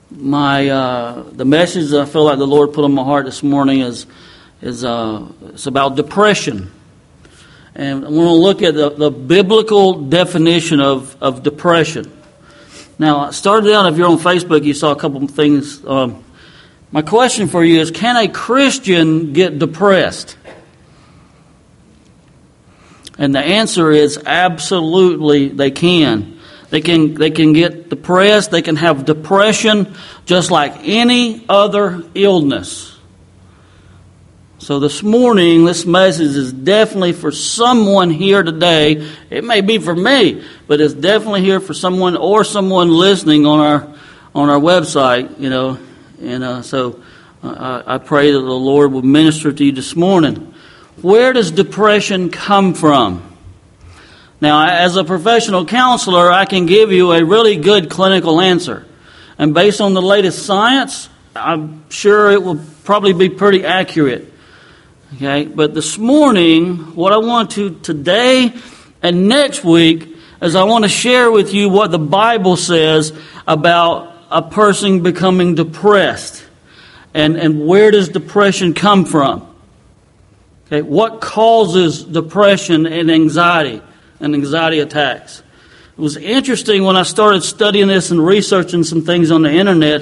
The message that I feel like the Lord put on my heart this morning is it's about depression, and I want to look at the biblical definition of depression. Now, I started out, if you're on Facebook, you saw a couple of things. My question for you is: can a Christian get depressed? And the answer is absolutely they can. They can get depressed. They can have depression just like any other illness. So this morning, this message is definitely for someone here today. It may be for me, but it's definitely here for someone or someone listening on our website. You know, and so I pray that the Lord will minister to you this morning. Where does depression come from? Now, as a professional counselor, I can give you a really good clinical answer. And based on the latest science, I'm sure it will probably be pretty accurate. Okay, but this morning, what I want to today and next week is I want to share with you what the Bible says about a person becoming depressed. And where does depression come from? Okay, what causes depression and anxiety attacks? It was interesting when I started studying this and researching some things on the internet.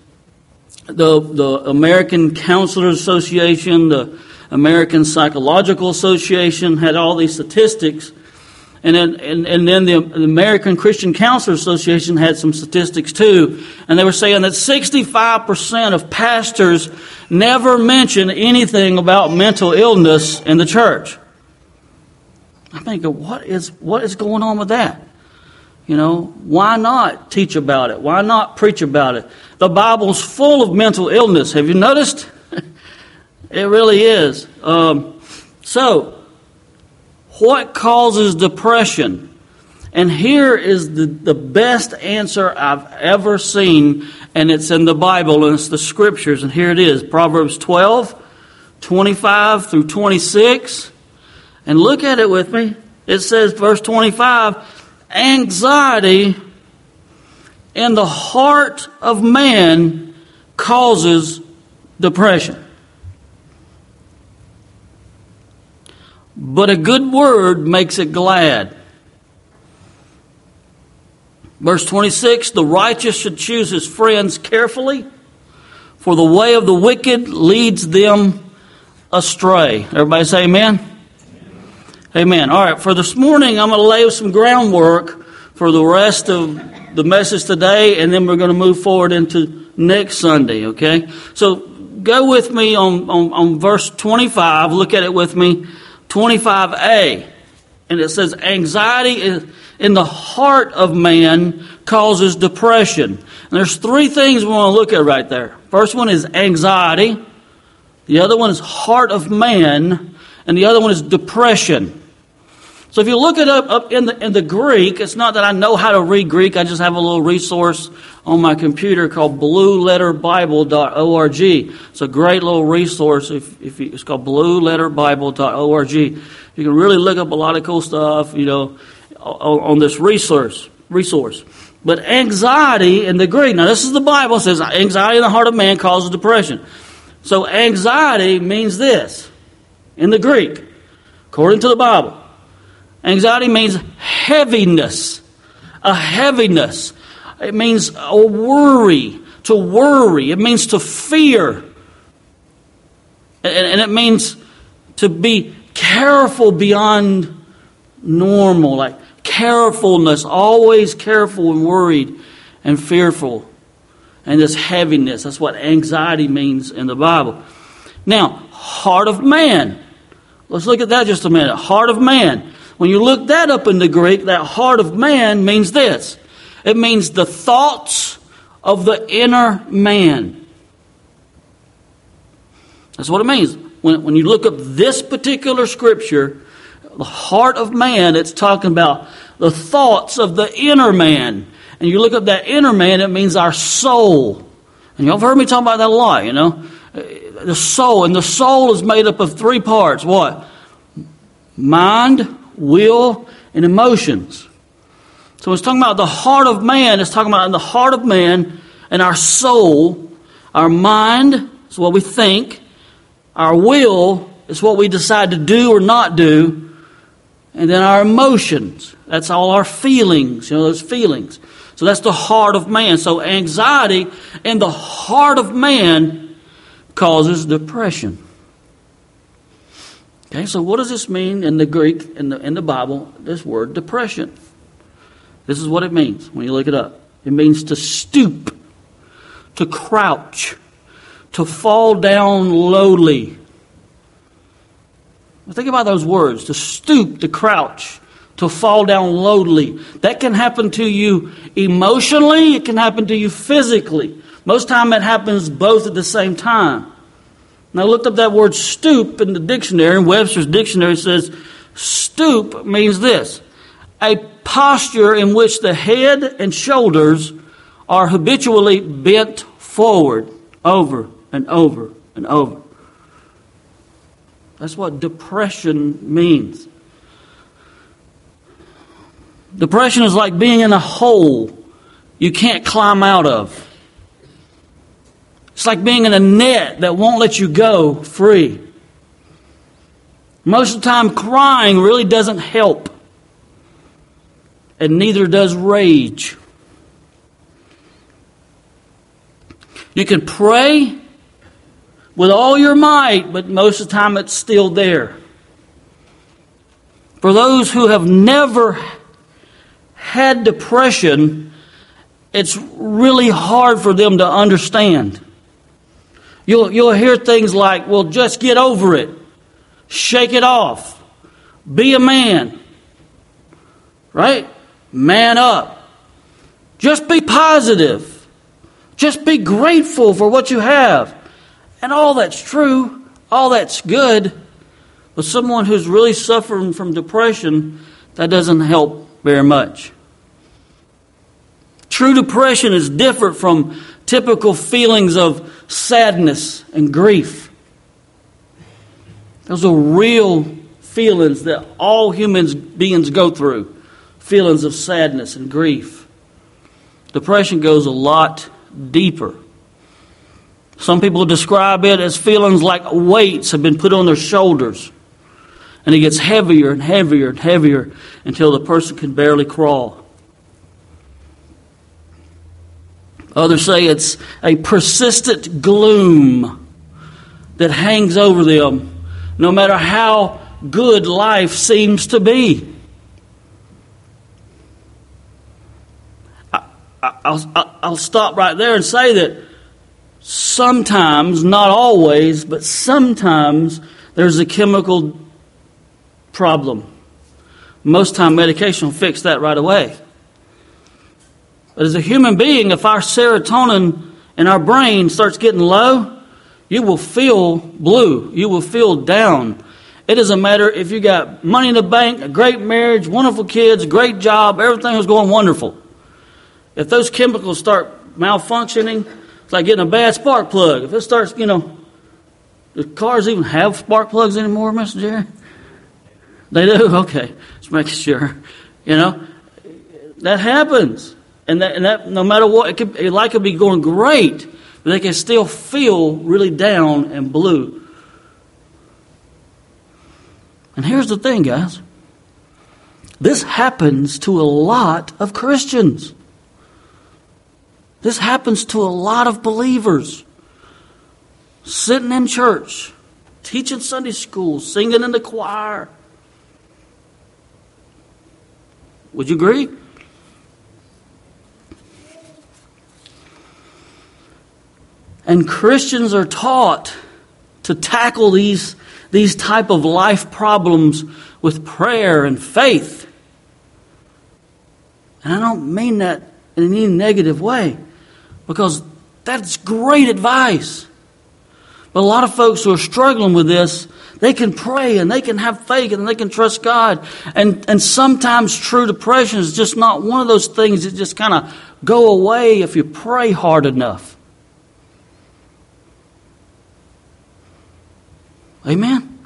The American Counselors Association, the American Psychological Association had all these statistics. And then the American Christian Counselors Association had some statistics too. And they were saying that 65% of pastors never mention anything about mental illness in the church. I think, what is going on with that? You know, why not teach about it? Why not preach about it? The Bible's full of mental illness. Have you noticed? It really is. So, what causes depression? And here is the best answer I've ever seen, and it's in the Bible, and it's the Scriptures, and here it is, Proverbs 12, 25 through 26. And look at it with me. It says, verse 25, anxiety in the heart of man causes depression. But a good word makes it glad. Verse 26, the righteous should choose his friends carefully, for the way of the wicked leads them astray. Everybody say amen? Amen. All right, for this morning, I'm going to lay some groundwork for the rest of the message today, and then we're going to move forward into next Sunday, okay? So go with me on verse 25. Look at it with me. 25a, and it says, anxiety in the heart of man causes depression. And there's three things we want to look at right there. First one is anxiety, the other one is heart of man, and the other one is depression. So if you look it up in the Greek, it's not that I know how to read Greek, I just have a little resource on my computer called blueletterbible.org. It's a great little resource. It's called blueletterbible.org. You can really look up a lot of cool stuff, you know, on this resource. But anxiety in the Greek, now this is the Bible, it says anxiety in the heart of man causes depression. So anxiety means this in the Greek, according to the Bible. Anxiety means heaviness, a heaviness. It means a worry, to worry. It means to fear. And it means to be careful beyond normal, like carefulness, always careful and worried and fearful. And this heaviness, that's what anxiety means in the Bible. Now, heart of man. Let's look at that just a minute. Heart of man. When you look that up in the Greek, that heart of man means this. It means the thoughts of the inner man. That's what it means. When you look up this particular scripture, the heart of man, it's talking about the thoughts of the inner man. And you look up that inner man, it means our soul. And y'all have heard me talk about that a lot, you know. The soul. And the soul is made up of three parts. What? Mind, will, and emotions. So it's talking about the heart of man. It's talking about in the heart of man And our soul, our mind is what we think. Our will is what we decide to do or not do. And then our emotions, that's all our feelings, those feelings. So that's the heart of man. So anxiety in the heart of man causes depression. Okay, so what does this mean in the Greek, in the Bible, this word depression? This is what it means when you look it up. It means to stoop, to crouch, to fall down lowly. Think about those words, to stoop, to crouch, to fall down lowly. That can happen to you emotionally, it can happen to you physically. Most time it happens both at the same time. Now I looked up that word stoop in the dictionary, and Webster's dictionary says stoop means this: a posture in which the head and shoulders are habitually bent forward over and over and over. That's what depression means. Depression is like being in a hole you can't climb out of. It's like being in a net that won't let you go free. Most of the time, crying really doesn't help. And neither does rage. You can pray with all your might, but most of the time it's still there. For those who have never had depression, it's really hard for them to understand. You'll hear things like, well, just get over it. Shake it off. Be a man. Right? Man up. Just be positive. Just be grateful for what you have. And all that's true. All that's good. But someone who's really suffering from depression, that doesn't help very much. True depression is different from typical feelings of sadness and grief. Those are real feelings that all human beings go through. Feelings of sadness and grief. Depression goes a lot deeper. Some people describe it as feelings like weights have been put on their shoulders. And it gets heavier and heavier and heavier until the person can barely crawl. Others say it's a persistent gloom that hangs over them no matter how good life seems to be. I'll stop right there and say that sometimes, not always, but sometimes there's a chemical problem. Most time medication will fix that right away. But as a human being, if our serotonin in our brain starts getting low, you will feel blue. You will feel down. It doesn't matter if you got money in the bank, a great marriage, wonderful kids, great job, everything was going wonderful. If those chemicals start malfunctioning, it's like getting a bad spark plug. If it starts, do cars even have spark plugs anymore, Mr. Jerry? They do? Okay. Just making sure. That happens. And that no matter what, life could be going great, but they can still feel really down and blue. And here's the thing, guys. This happens to a lot of Christians. This happens to a lot of believers. Sitting in church, teaching Sunday school, singing in the choir. Would you agree? And Christians are taught to tackle these type of life problems with prayer and faith. And I don't mean that in any negative way, because that's great advice. But a lot of folks who are struggling with this, they can pray and they can have faith and they can trust God. And sometimes true depression is just not one of those things that just kind of go away if you pray hard enough. Amen?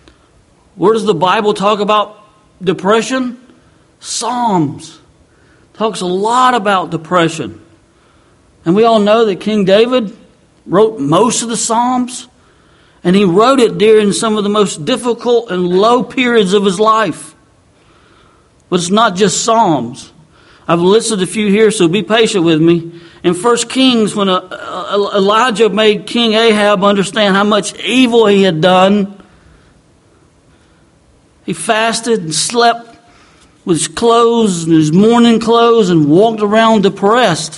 Where does the Bible talk about depression? Psalms. Talks a lot about depression. And we all know that King David wrote most of the Psalms. And he wrote it during some of the most difficult and low periods of his life. But it's not just Psalms. I've listed a few here, so be patient with me. In 1 Kings, when Elijah made King Ahab understand how much evil he had done, he fasted and slept with his clothes and his mourning clothes and walked around depressed.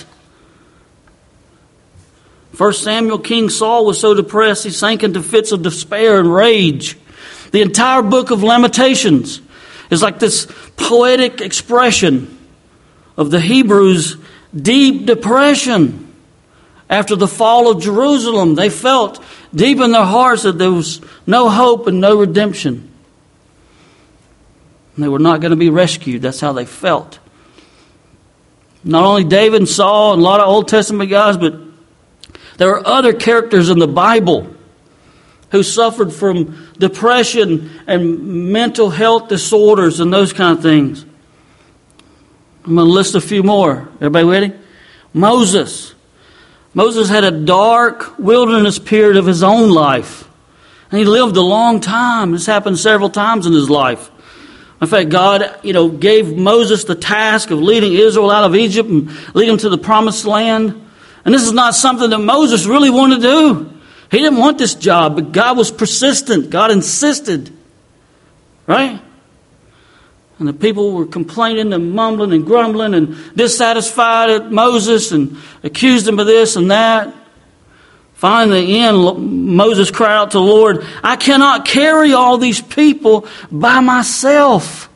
1 Samuel, King Saul was so depressed he sank into fits of despair and rage. The entire book of Lamentations is like this poetic expression of the Hebrews' deep depression after the fall of Jerusalem. They felt deep in their hearts that there was no hope and no redemption. And they were not going to be rescued. That's how they felt. Not only David and Saul and a lot of Old Testament guys, but there are other characters in the Bible who suffered from depression and mental health disorders and those kind of things. I'm going to list a few more. Everybody ready? Moses. Moses had a dark wilderness period of his own life. And he lived a long time. This happened several times in his life. In fact, God, gave Moses the task of leading Israel out of Egypt and leading them to the promised land. And this is not something that Moses really wanted to do. He didn't want this job, but God was persistent. God insisted. Right? And the people were complaining and mumbling and grumbling and dissatisfied at Moses and accused him of this and that. Finally, in the end, Moses cried out to the Lord, I cannot carry all these people by myself.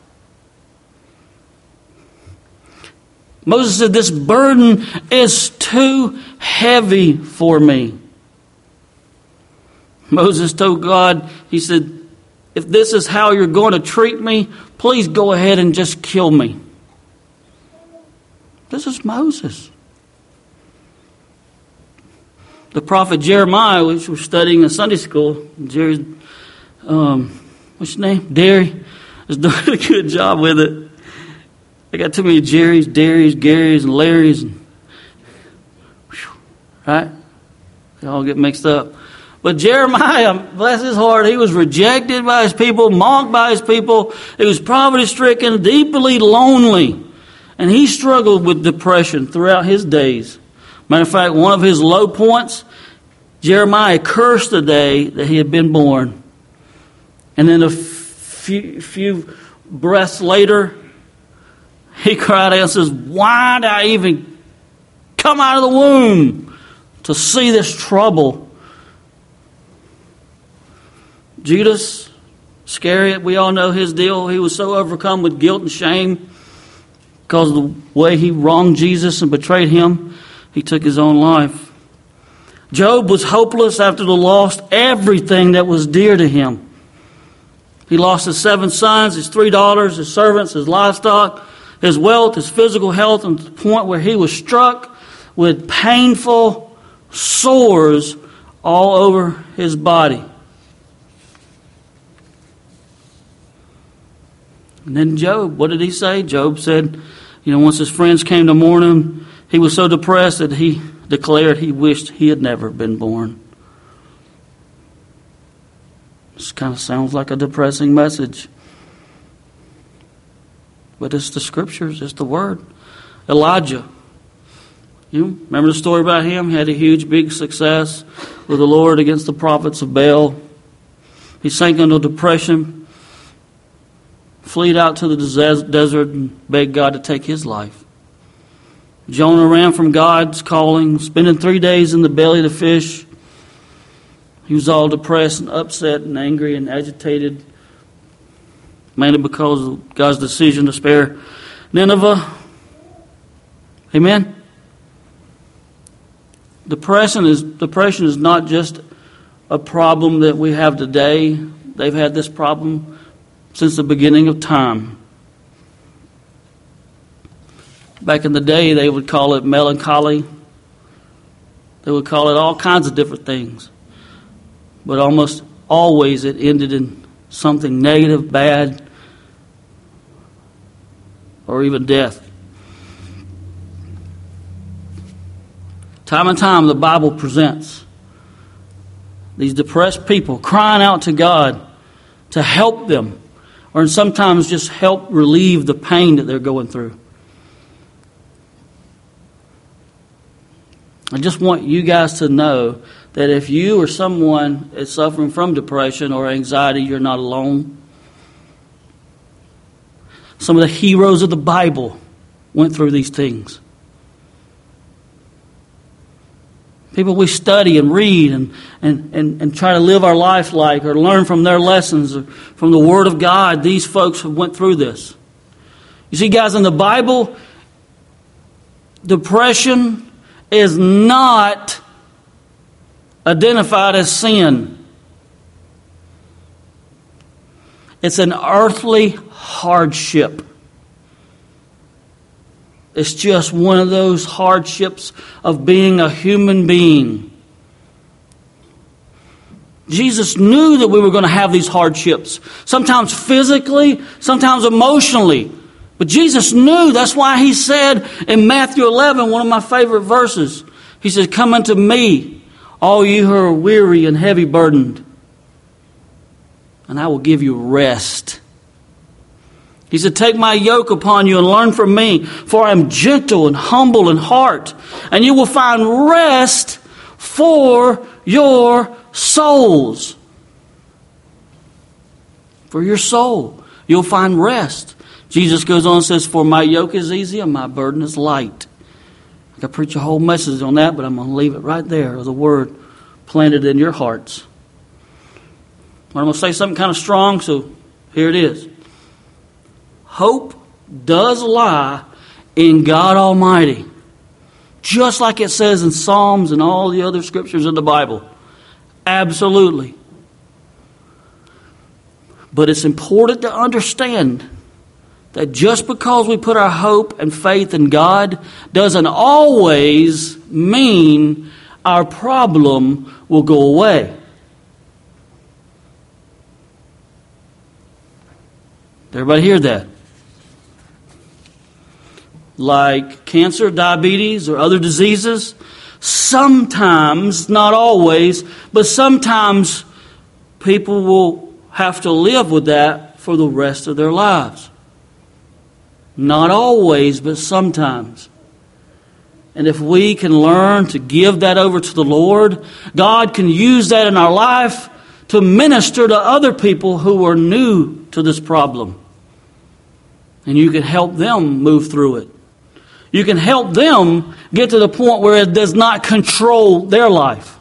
Moses said, this burden is too heavy for me. Moses told God, he said, if this is how you're going to treat me, please go ahead and just kill me. This is Moses. The prophet Jeremiah, which we're studying in Sunday school, Jerry's, what's his name? Derry, is doing a good job with it. I got too many Jerrys, Darrys, Garys, and Larrys. And, right? They all get mixed up. But Jeremiah, bless his heart, he was rejected by his people, mocked by his people. He was poverty-stricken, deeply lonely. And he struggled with depression throughout his days. Matter of fact, one of his low points, Jeremiah cursed the day that he had been born. And then a few breaths later, he cried out and says, why did I even come out of the womb to see this trouble? Judas Iscariot, we all know his deal. He was so overcome with guilt and shame because of the way he wronged Jesus and betrayed him, he took his own life. Job was hopeless after the lost everything that was dear to him. He lost his 7 sons, his 3 daughters, his servants, his livestock, his wealth, his physical health, and to the point where he was struck with painful sores all over his body. And then Job, what did he say? Job said, once his friends came to mourn him, he was so depressed that he declared he wished he had never been born. This kind of sounds like a depressing message. But it's the scriptures, it's the word. Elijah. You remember the story about him? He had a huge, big success with the Lord against the prophets of Baal. He sank into depression, fled out to the desert and begged God to take his life. Jonah ran from God's calling, spending 3 days in the belly of the fish. He was all depressed and upset and angry and agitated, mainly because of God's decision to spare Nineveh. Amen? Depression is not just a problem that we have today. They've had this problem since the beginning of time. Back in the day, they would call it melancholy. They would call it all kinds of different things. But almost always it ended in something negative, bad, or even death. Time and time the Bible presents these depressed people crying out to God to help them, or sometimes just help relieve the pain that they're going through. I just want you guys to know that if you or someone is suffering from depression or anxiety, you're not alone. Some of the heroes of the Bible went through these things. People we study and read and try to live our life like, or learn from their lessons or from the Word of God, these folks have went through this. You see, guys, in the Bible, depression is not identified as sin. It's an earthly hardship. It's just one of those hardships of being a human being. Jesus knew that we were going to have these hardships. Sometimes physically, sometimes emotionally. But Jesus knew. That's why He said in Matthew 11, one of my favorite verses, He said, "Come unto me, all you who are weary and heavy burdened, and I will give you rest." He said, "Take my yoke upon you and learn from me, for I am gentle and humble in heart, and you will find rest for your souls." For your soul, you'll find rest. Jesus goes on and says, "For my yoke is easy and my burden is light." I could preach a whole message on that, but I'm going to leave it right there, the word planted in your hearts. I'm going to say something kind of strong, so here it is. Hope does lie in God Almighty, just like it says in Psalms and all the other scriptures in the Bible. Absolutely. But it's important to understand that just because we put our hope and faith in God doesn't always mean our problem will go away. Did everybody hear that? Like cancer, diabetes, or other diseases, sometimes, not always, but sometimes people will have to live with that for the rest of their lives. Not always, but sometimes. And if we can learn to give that over to the Lord, God can use that in our life to minister to other people who are new to this problem. And you can help them move through it. You can help them get to the point where it does not control their life.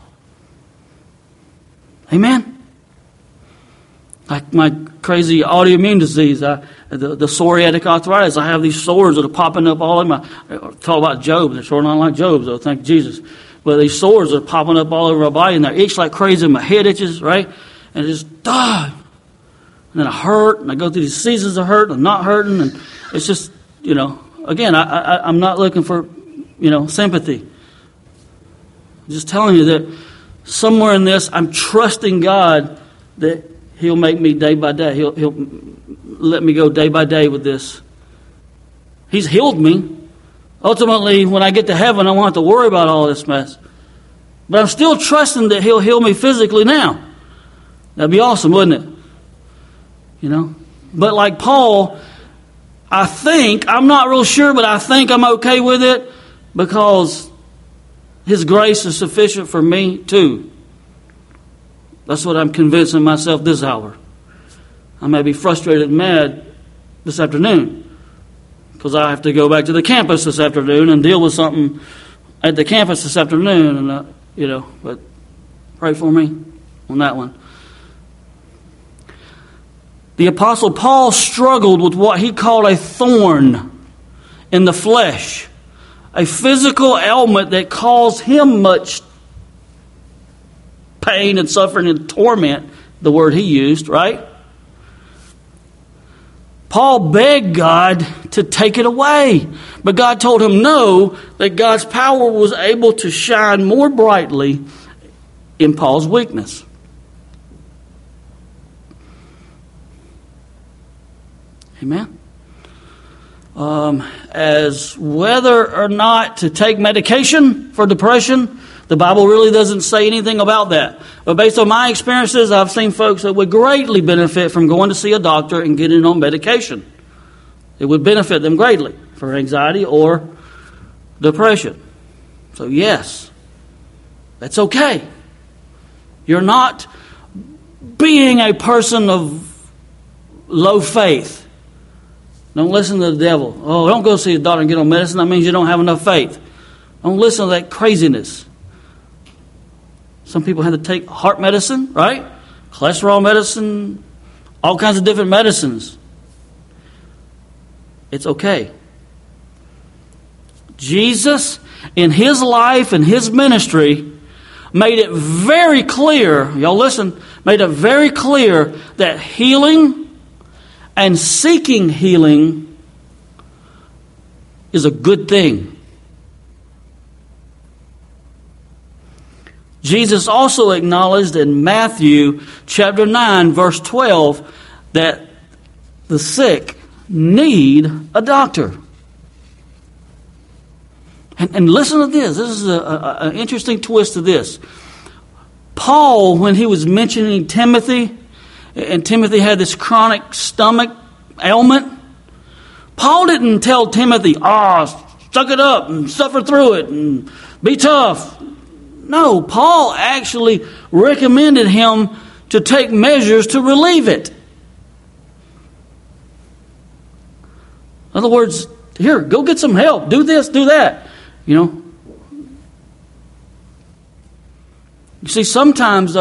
Amen? Like my crazy autoimmune disease, the psoriatic arthritis. I have these sores that are popping up all in my... Talk about Job. They're sort of not like Job, though. Thank Jesus. But these sores are popping up all over my body, and they itch like crazy. My head itches, right? And it just... And then I hurt, and I go through these seasons of hurt, and I'm not hurting, and it's just, Again, I'm not looking for, sympathy. I'm just telling you that somewhere in this, I'm trusting God that He'll make me day by day. He'll let me go day by day with this. He's healed me. Ultimately, when I get to heaven, I won't have to worry about all this mess. But I'm still trusting that He'll heal me physically now. That'd be awesome, wouldn't it? But like Paul, I'm not real sure, but I think I'm okay with it because His grace is sufficient for me too. That's what I'm convincing myself this hour. I may be frustrated and mad this afternoon because I have to go back to the campus this afternoon and deal with something at the campus this afternoon. And but pray for me on that one. The Apostle Paul struggled with what he called a thorn in the flesh, a physical ailment that caused him much pain and suffering and torment, the word he used, right? Paul begged God to take it away, but God told him no, that God's power was able to shine more brightly in Paul's weakness. Amen. as whether or not to take medication for depression. The Bible really doesn't say anything about that. But based on my experiences, I've seen folks that would greatly benefit from going to see a doctor and getting on medication. It would benefit them greatly for anxiety or depression. So yes, that's okay. You're not being a person of low faith. Don't listen to the devil. Oh, don't go see a doctor and get on medicine. That means you don't have enough faith. Don't listen to that craziness. Some people have to take heart medicine, right? Cholesterol medicine, all kinds of different medicines. It's okay. Jesus, in his life and his ministry, made it very clear, y'all listen, made it very clear that healing and seeking healing is a good thing. Jesus also acknowledged in Matthew chapter 9, verse 12, that the sick need a doctor. And listen to this. This is an interesting twist to this. Paul, when he was mentioning Timothy, and Timothy had this chronic stomach ailment, Paul didn't tell Timothy, suck it up and suffer through it and be tough. No, Paul actually recommended him to take measures to relieve it. In other words, here, go get some help. Do this, do that. You see, sometimes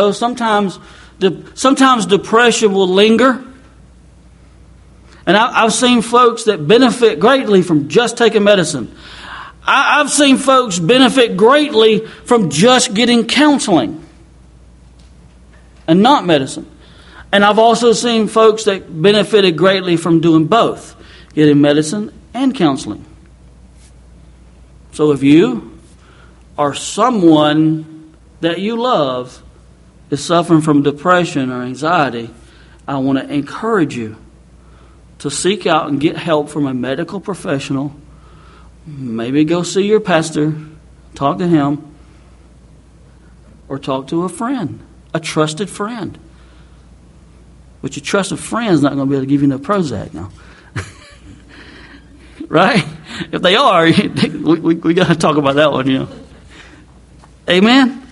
depression will linger. And I've seen folks that benefit greatly from just taking medicine. I've seen folks benefit greatly from just getting counseling and not medicine. And I've also seen folks that benefited greatly from doing both, getting medicine and counseling. So if you or someone that you love is suffering from depression or anxiety, I want to encourage you to seek out and get help from a medical professional. Maybe go see your pastor, talk to him, or talk to a friend, a trusted friend. But your trusted friend is not going to be able to give you no Prozac now. Right? If they are, we got to talk about that one, Amen?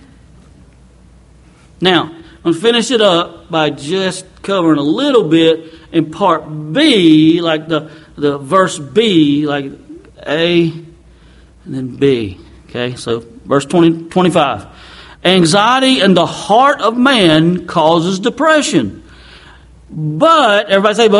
Now, I'm going to finish it up by just covering a little bit in part B, like the verse B, like A and then B. Okay, so verse 25. Anxiety in the heart of man causes depression. But, everybody say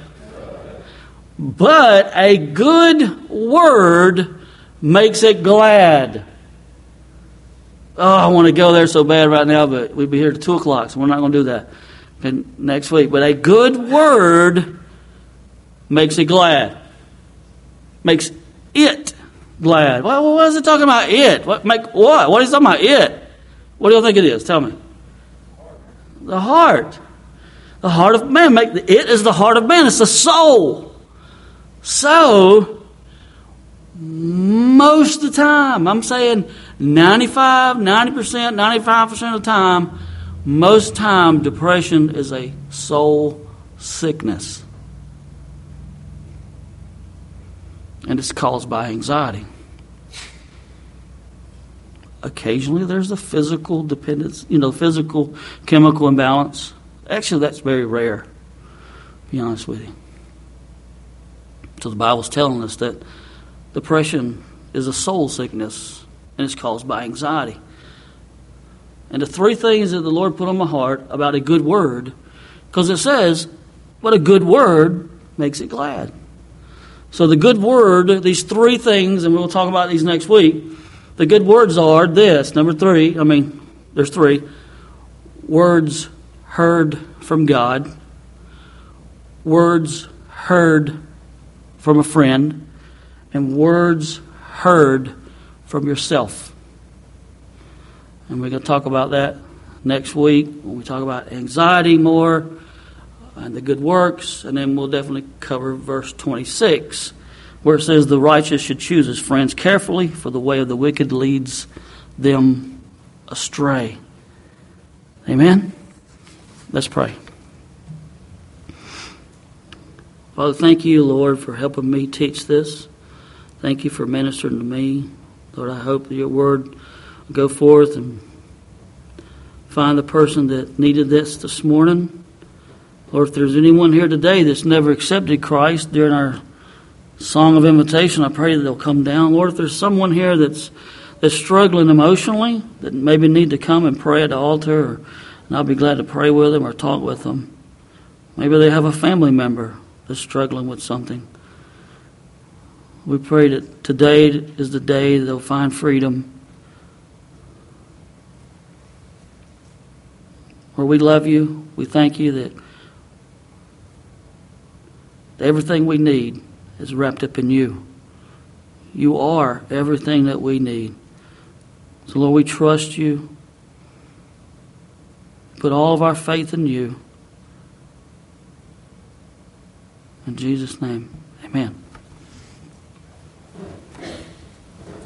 but a good word makes it glad. Oh, I want to go there so bad right now, but we'll be here till 2 o'clock, so we're not going to do that next week. But a good word makes it glad. Makes it glad. Well, what is it talking about, it? What is it talking about, it? What do you think it is? Tell me. The heart. The heart of man. It is the heart of man. It's the soul. So, most of the time, I'm saying 90%, 95% of the time, most time, depression is a soul sickness. And it's caused by anxiety. Occasionally, there's a physical dependence, physical chemical imbalance. Actually, that's very rare, to be honest with you. So the Bible's telling us that depression is a soul sickness, and it's caused by anxiety. And the 3 things that the Lord put on my heart about a good word, because it says, what a good word makes it glad. So the good word, these 3 things, and we'll talk about these next week, the good words are this, number 3, there's 3, words heard from God, words heard from a friend, and words heard from yourself. And we're going to talk about that next week when we talk about anxiety more and the good works, and then we'll definitely cover verse 26 where it says the righteous should choose his friends carefully, for the way of the wicked leads them astray. Amen? Let's pray. Father, thank you, Lord, for helping me teach this. Thank you for ministering to me. Lord, I hope that your word will go forth and find the person that needed this morning. Lord, if there's anyone here today that's never accepted Christ during our song of invitation, I pray that they'll come down. Lord, if there's someone here that's struggling emotionally, that maybe need to come and pray at the altar, and I'll be glad to pray with them or talk with them. Maybe they have a family member that's struggling with something. We pray that today is the day they'll find freedom. Lord, we love you. We thank you that everything we need is wrapped up in you. You are everything that we need. So, Lord, we trust you. Put all of our faith in you. In Jesus' name, amen.